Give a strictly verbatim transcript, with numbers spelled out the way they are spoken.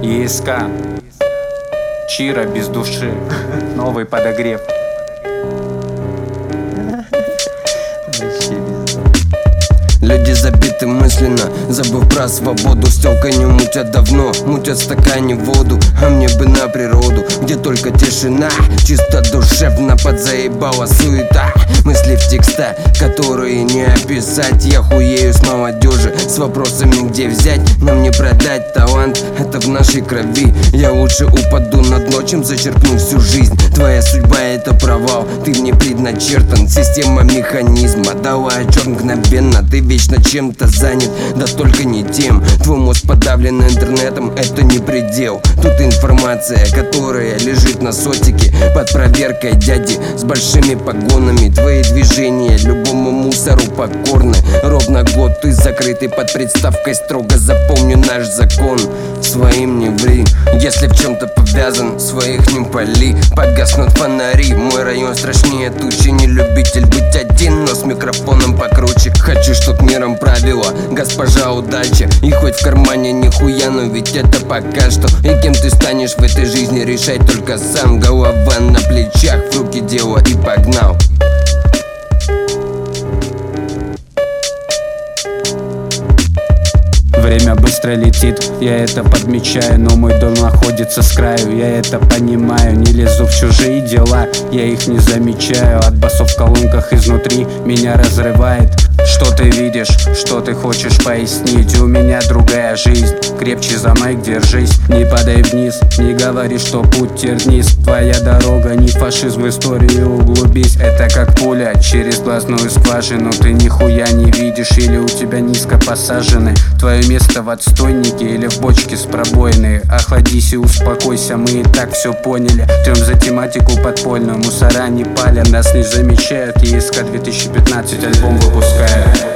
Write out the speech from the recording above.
ЕСК, Чира без души, новый подогрев. Люди забиты мысленно, забыв про свободу. С тёлкой не мутят давно, мутят в стакане воду. А мне бы на природу, где только тишина, чисто душевно подзаебала суета. Мысли в текста, которые не описать. Я хуею с молодежи, с вопросами где взять. Нам не продать талант, это в нашей крови. Я лучше упаду на дно, чем зачерпну всю жизнь. Твоя судьба это провал, ты мне предначертан. Система механизма дала отчет мгновенно. Ты вечно чем-то занят, да только не тем. Твой мозг подавлен интернетом, это не предел. Тут информация, которая лежит на сотике под проверкой дяди с большими погонами. Твои движения любому мусору покорны. Ровно год ты закрытый под приставкой строго запомни наш закон. Своим не ври, если в чем-то повязан, своих не пали. Погаснут фонари, мой район страшнее тучи. Не любитель быть один, но с микрофоном покруче. Хочу, чтоб миром правила госпожа удача. И хоть в кармане нихуя, но ведь это пока что. И кем ты станешь в этой жизни, решай только сам. Голова на плечах, в руки дело и погнал. Время быстро летит, я это подмечаю. Но мой дом находится с краю, я это понимаю. Не лезу в чужие дела, я их не замечаю. От басов в колонках изнутри меня разрывает. Что ты видишь, что ты хочешь пояснить? У меня другая жизнь, крепче за майк держись. Не падай вниз, не говори, что путь тернист. Твоя дорога не фашизм, в историю углубись. Это как пуля через глазную скважину. Ты нихуя не видишь или у тебя низко посажены. Твое место в отстойнике или в бочке с пробоиной. Охладись и успокойся, мы и так все поняли. Трем за тематику подпольную, мусора не палят, нас не замечают. ЕСК две тысячи пятнадцать альбом выпускает.